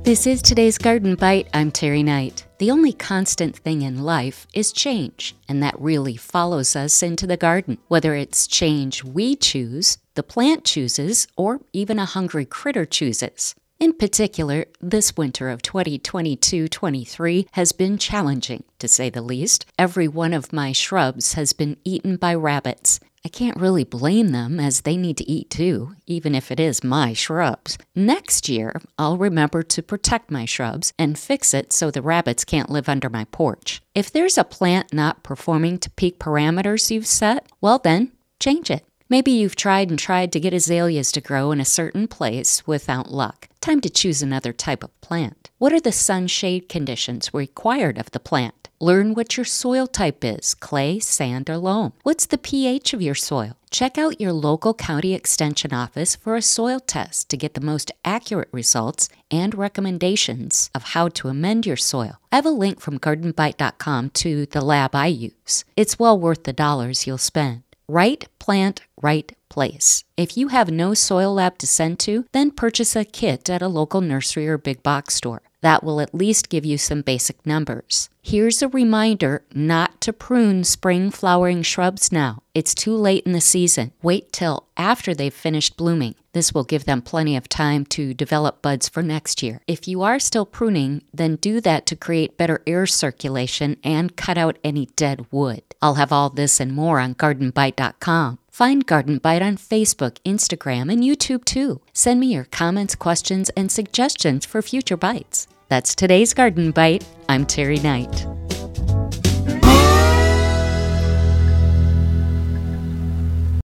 This is today's Garden Bite. I'm Terry Knight. The only constant thing in life is change, and that really follows us into the garden. Whether it's change we choose, the plant chooses, or even a hungry critter chooses. In particular, this winter of 2022-23 has been challenging, to say the least. Every one of my shrubs has been eaten by rabbits. I can't really blame them, as they need to eat too, even if it is my shrubs. Next year, I'll remember to protect my shrubs and fix it so the rabbits can't live under my porch. If there's a plant not performing to peak parameters you've set, well then, change it. Maybe you've tried to get azaleas to grow in a certain place without luck. Time to choose another type of plant. What are the sunshade conditions required of the plant? Learn what your soil type is, clay, sand, or loam. What's the pH of your soil? Check out your local county extension office for a soil test to get the most accurate results and recommendations of how to amend your soil. I have a link from gardenbite.com to the lab I use. It's well worth the dollars you'll spend. Right plant, right place. If you have no soil lab to send to, then purchase a kit at a local nursery or big box store. That will at least give you some basic numbers. Here's a reminder not to prune spring flowering shrubs now. It's too late in the season. Wait till after they've finished blooming. This will give them plenty of time to develop buds for next year. If you are still pruning, then do that to create better air circulation and cut out any dead wood. I'll have all this and more on gardenbite.com. Find Garden Bite on Facebook, Instagram, and YouTube too. Send me your comments, questions, and suggestions for future bites. That's today's Garden Bite. I'm Terry Knight.